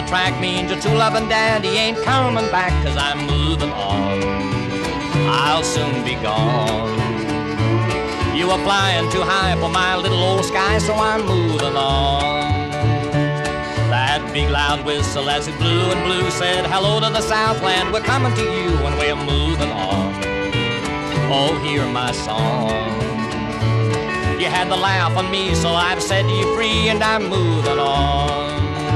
track means your true loving daddy ain't coming back, 'cause I'm moving on. I'll soon be gone. You were flying too high for my little old sky, so I'm moving on. That big loud whistle as it blew and blew said, hello to the Southland, we're coming to you and we're moving on. Oh, hear my song. You had the laugh on me, so I've set you free and I'm moving on.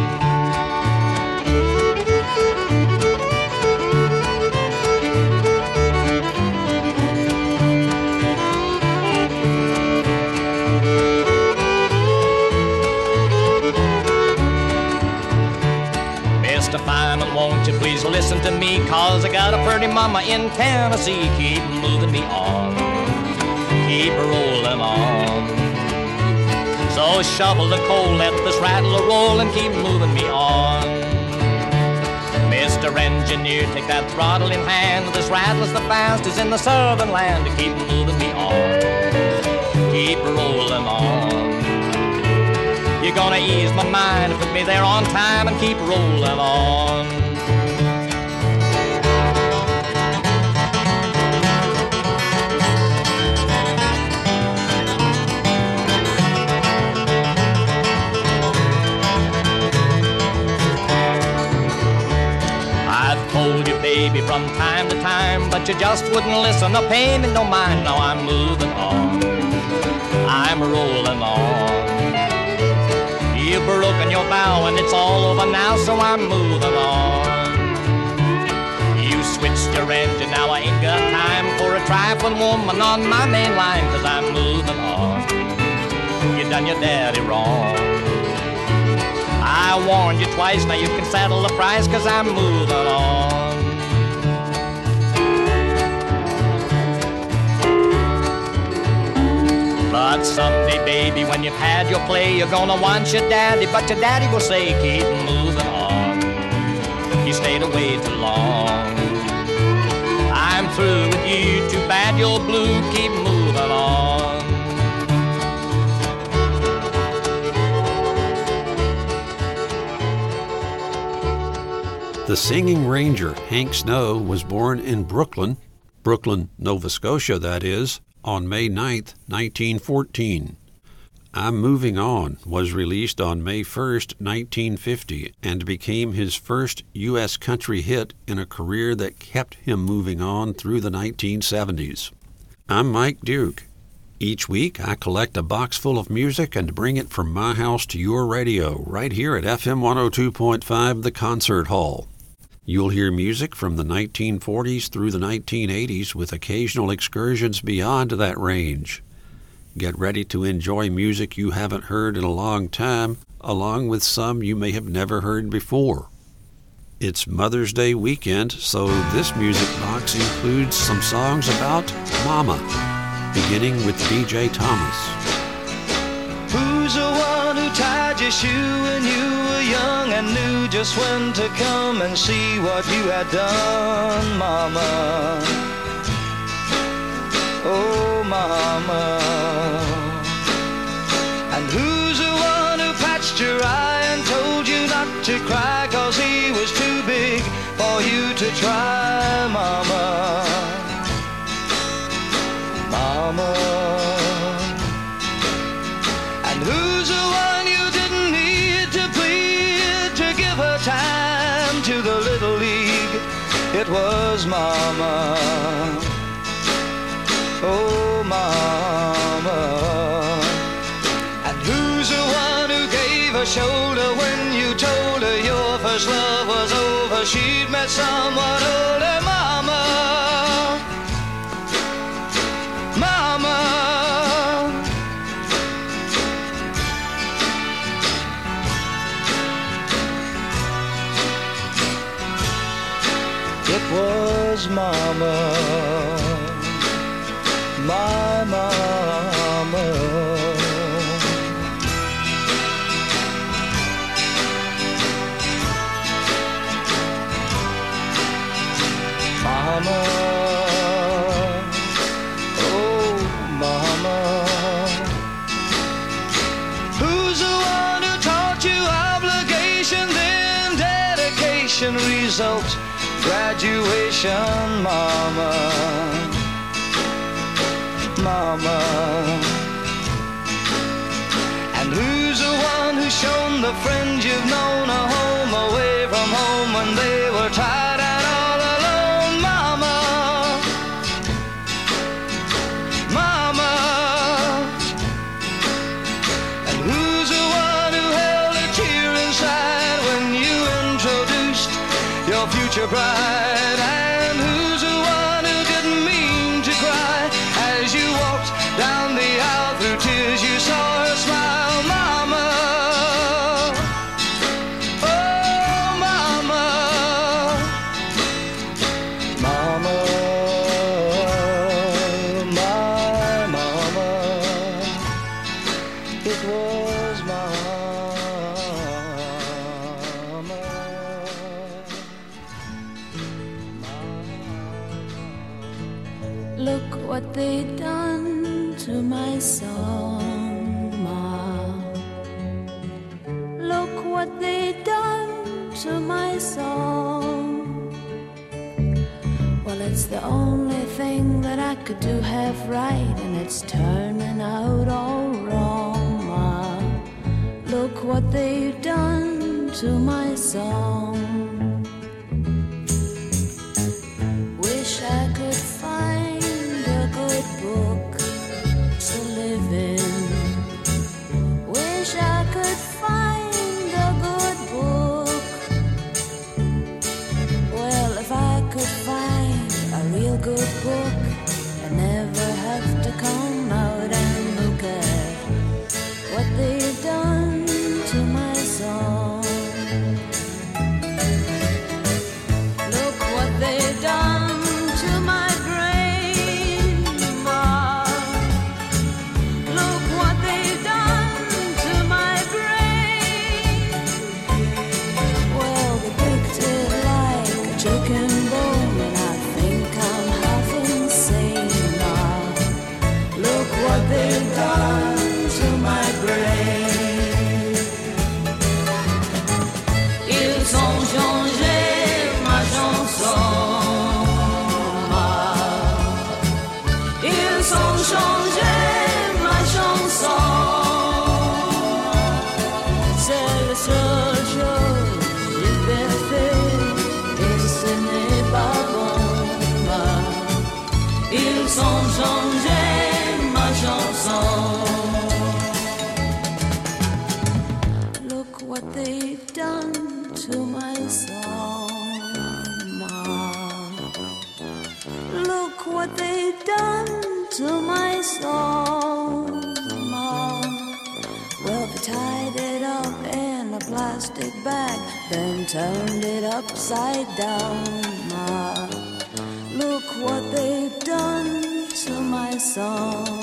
Mr. Fireman, won't you please listen to me, 'cause I got a pretty mama in Tennessee. Keep moving me on, keep rolling on. So shovel the coal, let this rattler roll and keep moving me on. Mr. Engineer, take that throttle in hand. This rattler's the fastest in the southern land. To keep moving me on, keep rolling on. You're gonna ease my mind, put me there on time and keep rolling on. I've told you, baby, from time to time, but you just wouldn't listen or pay me no mind. Now I'm moving on, I'm rolling on. You've broken your vow and it's all over now, so I'm moving on. You switched your engine, now I ain't got time for a trifling woman on my main line, 'cause I'm moving on. You done your daddy wrong. I warned you twice, now you can settle the price, 'cause I'm moving on. But someday, baby, when you've had your play, you're gonna want your daddy, but your daddy will say, keep moving on. You stayed away too long. I'm through with you, too bad you're blue, keep moving on. The Singing Ranger, Hank Snow, was born in Brooklyn, Nova Scotia, that is, on May 9th, 1914. I'm Moving On was released on May 1st, 1950, and became his first U.S. country hit in a career that kept him moving on through the 1970s. I'm Mike Duke. Each week, I collect a box full of music and bring it from my house to your radio, right here at FM 102.5, The Concert Hall. You'll hear music from the 1940s through the 1980s with occasional excursions beyond that range. Get ready to enjoy music you haven't heard in a long time, along with some you may have never heard before. It's Mother's Day weekend, so this music box includes some songs about Mama, beginning with B.J. Thomas. Who's the one who tied your shoe when you were young and knew just when to come and see what you had done, Mama? Oh, Mama. And who's the one who patched your eye and told you not to cry 'cause he was too big for you to try, Mama? Mama. And who's the one you didn't need to plead to give her time to the Little League? It was Mama. Oh, Mama. And who's the one who gave her shoulder when you told her your first love was over? She'd met someone older, Mama. Mama. It was Mama, my Mama. Mama, oh Mama. Who's the one who taught you obligation then, Dad? graduation, mama, mama. And who's the one who's shown the friends you've known a home away from home when they were tired and all alone, mama, mama. And who's the one who held a tear inside when you introduced your future bride? And who's the one who didn't mean to cry as you walked down the aisle through tears? You saw her smile, mama, oh mama, mama, my mama, it was mama. Look what they done to my song, Ma. Look what they done to my song. Well, it's the only thing that I could do half right, and it's turning out all wrong, Ma. Look what they've done to my song. Wish I could find a good book to live in. Wish I could find a good book. Well, if I could find a real good book, I'd never have to come out and look at what they've done to my song. Look what they've done to my brain, Ma. Look what they've done to my brain. Well, they picked it like a chicken bone, and I think I'm half insane, Ma. Look what they've done to my brain. Ils ont changé ma chanson, Ma. Ils ont changé ma chanson. C'est la seule chose que j'ai fait, et ce n'est pas bon, Ma. Ils ont changé ma chanson. Look what they've done to my song, Ma. Look what they've done to my song, Ma. Well, they tied it up in a plastic bag, then turned it upside down, Ma. Look what they've done to my song.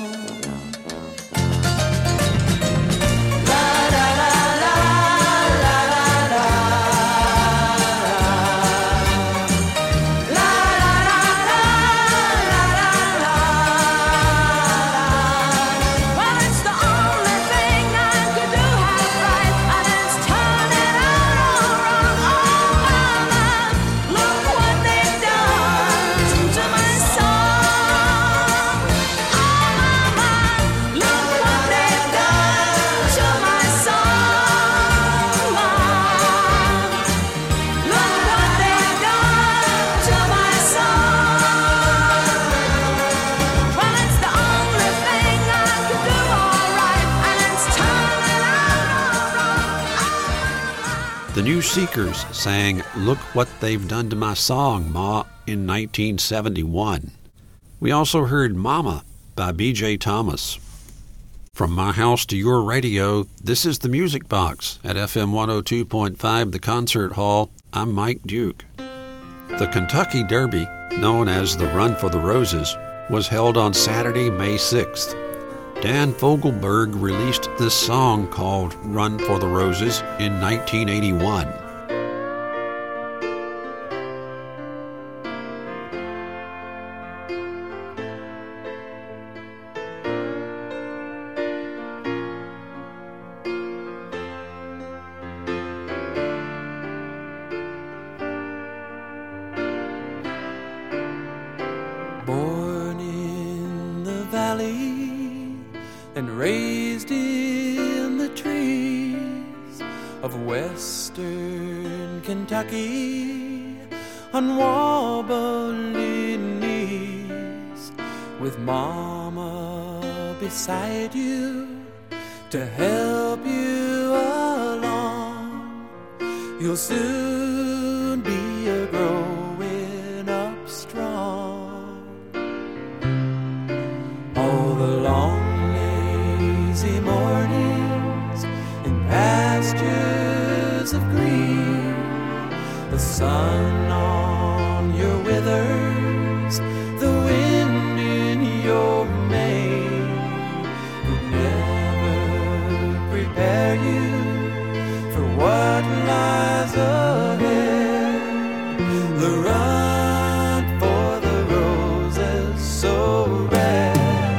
Well, it's the only thing I could do half right, and it's turning out all wrong. Oh, mama, look what they've done to my song. Oh, mama, look what they've done to my song, Mom. Look what they've done to my song. Well, it's the only thing I could do all right, and it's turning out all wrong. The New Seekers sang Look What They've Done to My Song, Ma, in 1971. We also heard Mama by B.J. Thomas. From my house to your radio, this is the Music Box at FM 102.5 The Concert Hall. I'm Mike Duke. The Kentucky Derby, known as the Run for the Roses, was held on Saturday, May 6th. Dan Fogelberg released this song called Run for the Roses in 1981. valley and raised in the trees of western Kentucky on wobbly knees, with Mama beside you to help you along. You'll soon be a growing up strong. All the long lazy mornings in pastures of green, the sun on your withers, the wind in your mane, could never prepare you for what lies ahead. The run for the roses so red,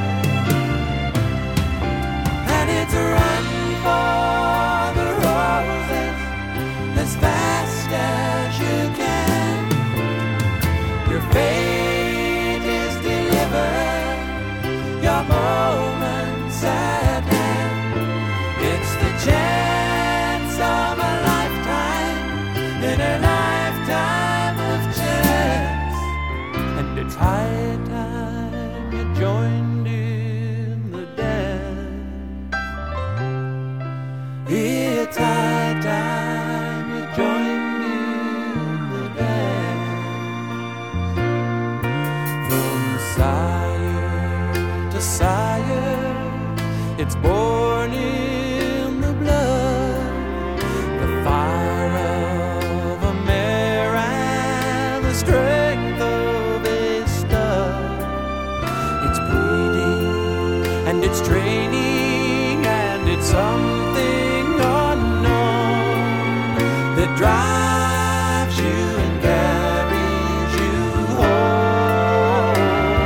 and it's a run for the roses as fast as you can. Your fate is delivered, your moment's at hand. It's the chance of a lifetime, in a lifetime of chance. And it's high time you joined in the dance. It's high time you joined in the dance. From sire to sire, it's born in the blood, the fire of a mare and the strength of a stud. It's breeding and it's training and it's something unknown that drives you and carries you home.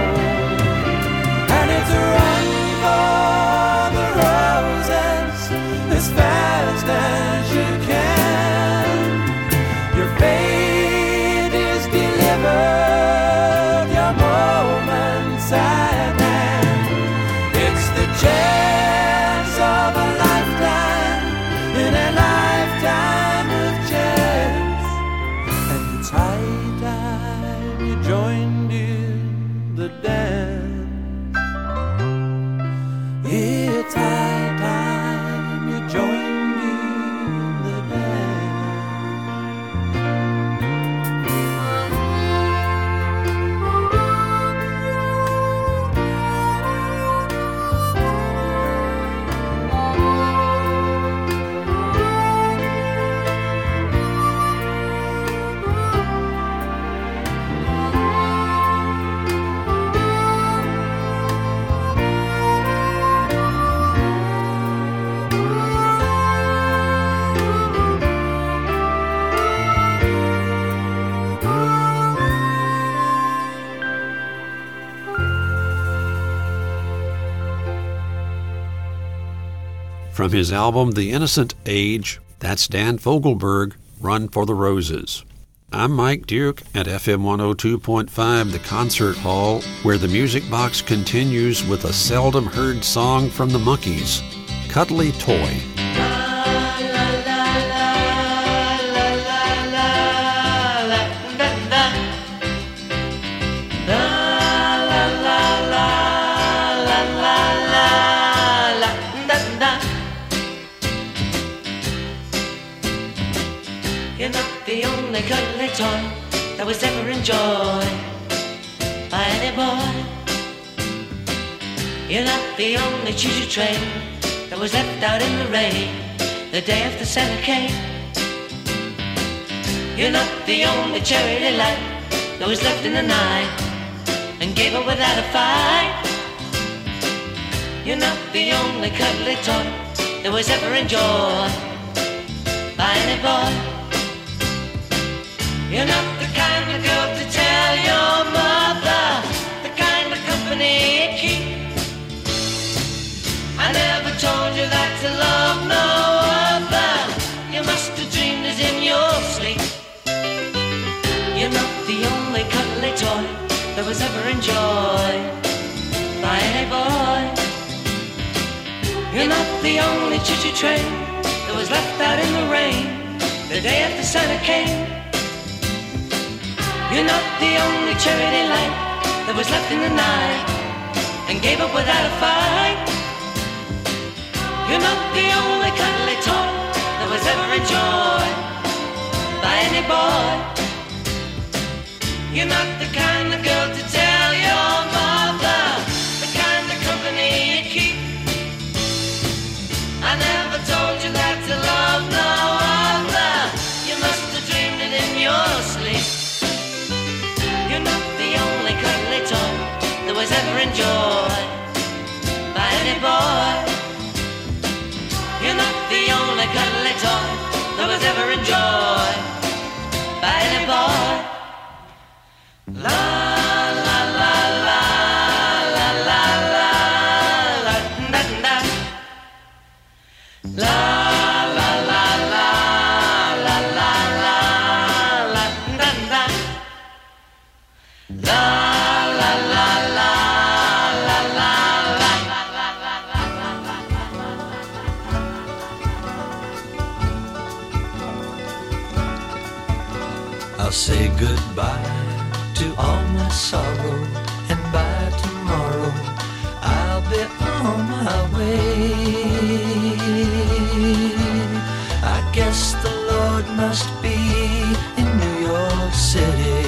And it's a run for the roses as fast as you can. Your fate is delivered, your moment's at hand. It's the chance of a lifetime, in a lifetime of chance. And it's high time you joined in the dance. It's high time you joined in the dance. From his album The Innocent Age, that's Dan Fogelberg, Run for the Roses. I'm Mike Duke at FM 102.5, the Concert Hall, where the Music Box continues with a seldom heard song from the Monkees, Cuddly Toy. You're not the only cuddly toy that was ever enjoyed by any boy. You're not the only choo-choo train that was left out in the rain the day after Santa came. You're not the only cherry delight that was left in the night and gave up without a fight. You're not the only cuddly toy that was ever enjoyed by any boy. You're not the kind of girl to tell your mother the kind of company you keep. I never told you that to love no other. You must have dreamed it in your sleep. You're not the only cuddly toy that was ever enjoyed by any boy. the only choo-choo train that was left out in the rain the day after Santa came. You're not the only charity light that was left in the night and gave up without a fight. You're not the only cuddly toy that was ever enjoyed by any boy. You're not the kind of girl to tell your mother the kind of company you keep. I never told you that to love no other. You must have dreamed it in your sleep. You're not the only cuddly toy that was ever enjoyed by any boy. You're not the only cuddly toy that was ever enjoyed by any boy. La la la la la la la la da da. La la la la la la la la da da. La la la la la la la la la. I'll say goodbye to all my sorrow, and by tomorrow I'll be on my way. I guess the Lord must be in New York City.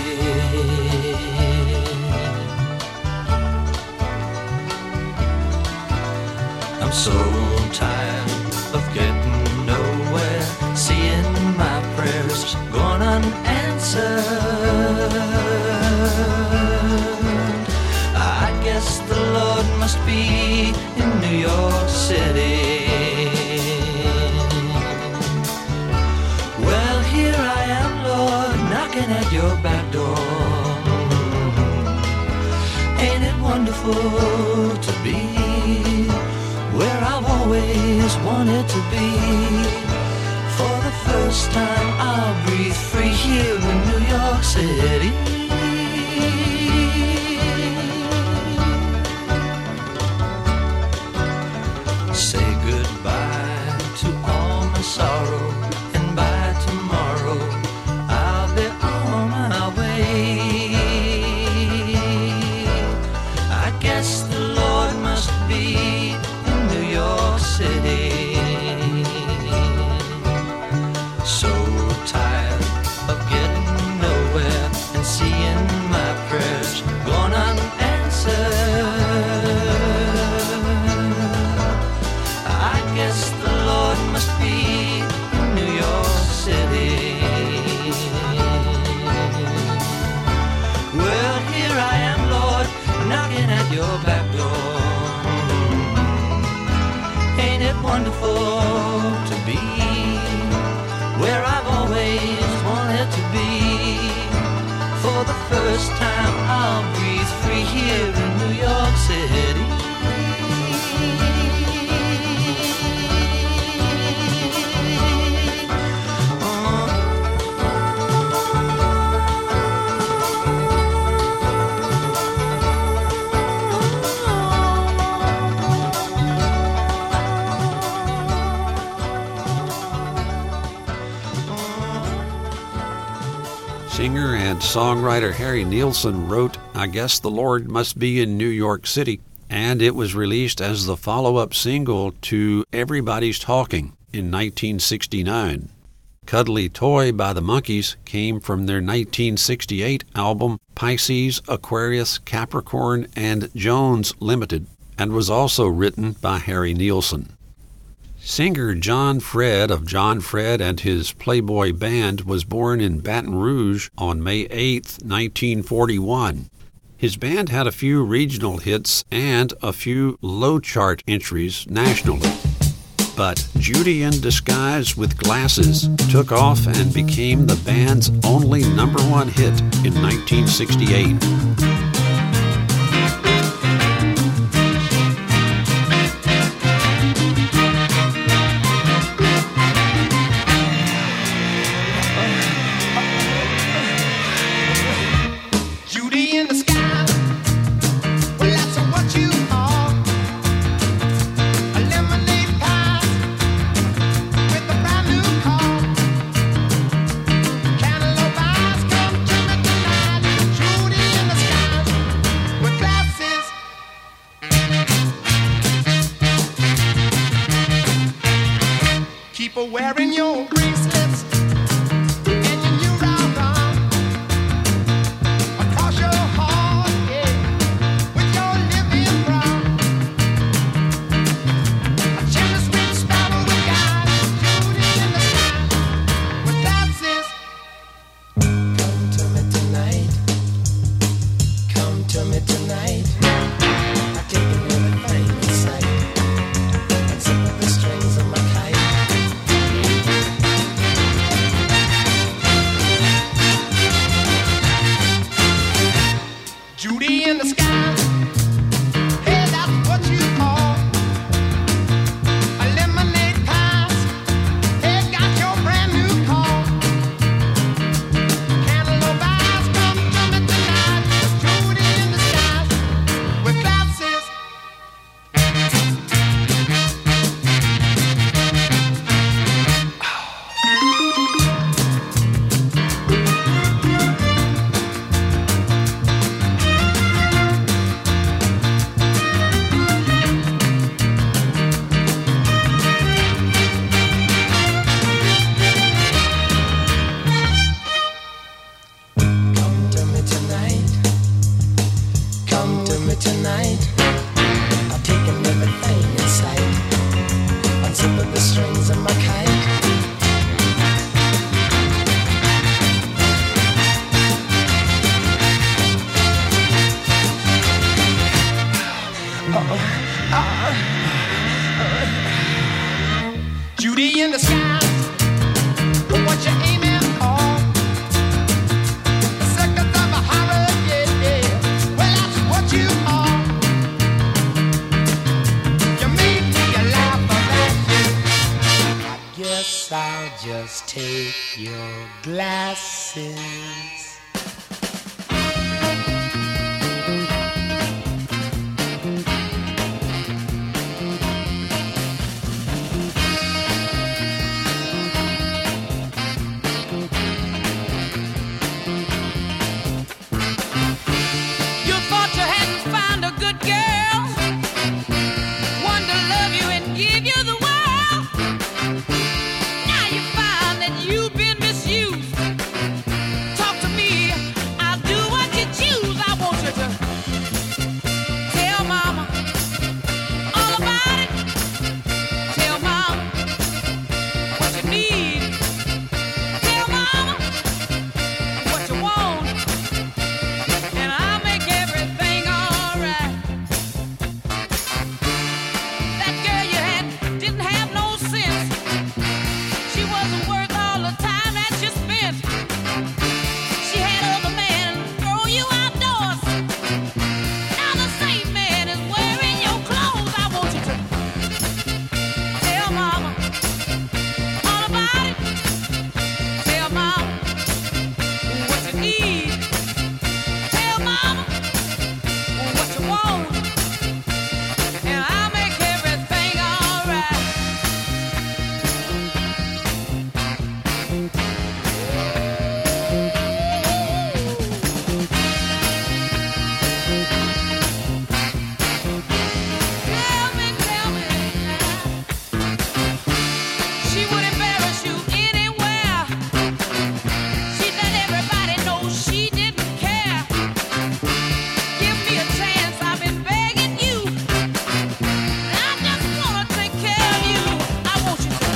I'm so tired of getting nowhere, seeing my prayers gone unanswered. I guess the Lord must be in New York City. Well, here I am, Lord, knocking at your back door. Ain't it wonderful to be where I've always wanted to be? For the first time I'll breathe free here in New York City. Say goodbye to all my sorrow, and by tomorrow I'll be on my way. I guess the Lord must be in New York City. So tired of getting nowhere and seeing my prayers gone unanswered. I guess the Lord must be in New York City. Well, here I am, Lord, knocking at your back door. Ain't it wonderful to be where I've always wanted to be? For the first time I'll breathe free here in New York City. Singer and songwriter Harry Nilsson wrote I Guess the Lord Must Be in New York City, and it was released as the follow-up single to Everybody's Talking in 1969. Cuddly Toy by the Monkees came from their 1968 album Pisces, Aquarius, Capricorn, and Jones Limited, and was also written by Harry Nilsson. Singer John Fred of John Fred and his Playboy Band was born in Baton Rouge on May 8, 1941. His band had a few regional hits and a few low-chart entries nationally. But Judy in Disguise with Glasses took off and became the band's only #1 hit in 1968. Well, that's what you are. A lemonade pie. for wearing your bracelets and your new round arm across your heart, yeah, with your living brown. A chimney sweet sparrow with guys shooting in the sky with glasses. Come to me tonight. Come to me tonight. I've taken everything in sight. Except for the strings of my kite. Judy in the sky. Hey, that's what you call a lemonade pass. Hey, got your brand new car. Cantaloupe eyes, come to me tonight. Judy in the sky with glasses. Come to me tonight. Come to me tonight. I've taken everything in sight. Unzip the strings of my kite. Judy in the sky. What you aiming for? The seconds of a horror, yeah, yeah. Well, that's what you are. You made me laugh about you. I guess I'll just take your glasses. You thought you hadn't found a good girl, one to love you and give you the world. Now you find that you've been misused. Talk to me, I'll do what you choose. I want you to tell mama all about it. Tell mama what you need. Tell mama what you want. And I'll make everything alright. That girl you had didn't have no sense. She wasn't worth all the time that you spent. She had other men throw you outdoors. Now the same man is wearing your clothes. I want you to tell mama all about it. Tell mama what you need. Tell mama what you want, and I'll make everything alright. Tell me now. She would embarrass you anywhere. She let everybody know she didn't care. Give me a chance, I've been begging you. I just wanna take care of you. I want you to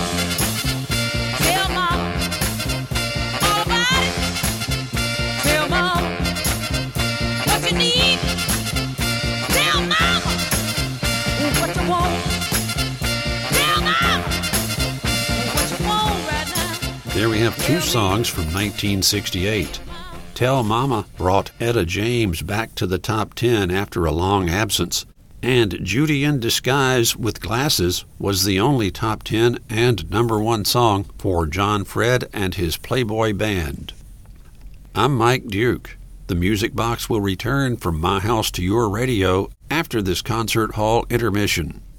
tell mama all about it. Tell mama what you need. Tell mama what you want. Tell mama what you want right now. There we have two songs from 1968. Tell Mama brought Etta James back to the top 10 after a long absence, and Judy in Disguise with Glasses was the only top 10 and #1 song for John Fred and his Playboy Band. I'm Mike Duke. The Music Box will return from my house to your radio after this concert hall intermission.